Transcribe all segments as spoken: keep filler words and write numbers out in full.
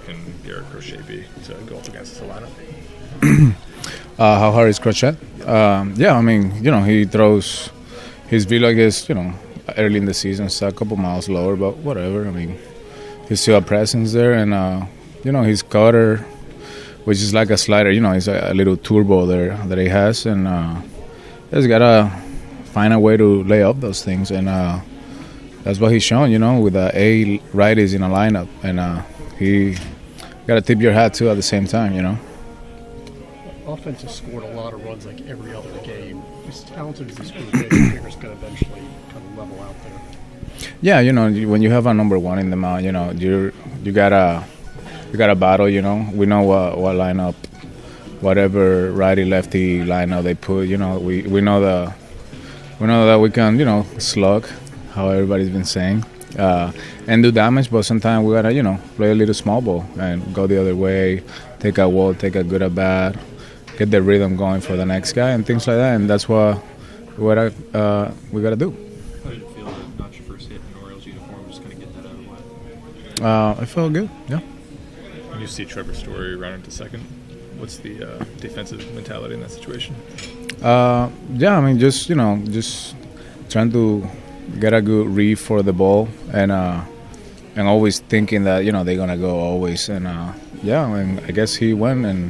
can Garrett Crochet be to go up against the lineup? uh, how hard is Crochet? Um, yeah, I mean, you know, he throws his velo, I guess, you know, early in the season, so a couple miles lower, but whatever. I mean, he's still a presence there, and, uh, you know, his cutter, which is like a slider, you know, it's a, a little turbo there that he has, and uh, he's got to find a way to lay up those things, and uh, that's what he's shown, you know, with the A righties in a lineup, and uh, he got to tip your hat, too, at the same time, you know. Offense has scored a lot of runs like every other game. As talented as this group is, I think it's going to eventually kind of level out there. Yeah, you know, when you have a number one in the mound, you know, you you gotta you gotta battle. You know, we know what what lineup, whatever righty lefty lineup they put. You know, we, we know the we know that we can, you know, slug, how everybody's been saying, uh, and do damage. But sometimes we gotta, you know, play a little small ball and go the other way, take a walk, take a good at bat, get the rhythm going for the next guy and things like that. And that's what what I, uh, we gotta do. How did it feel to not your first hit in an Orioles uniform, just kind of get that out of the way? Uh, I felt good. Yeah. When you see Trevor Story running to second, what's the uh, defensive mentality in that situation? Uh, yeah, I mean, just, you know, just trying to get a good read for the ball, and uh, and always thinking that, you know, they're gonna go always. And uh, yeah, I mean, I guess he went, and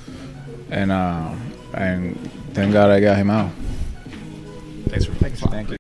and uh, and thank God I got him out. Thanks for Thanks. Thank you.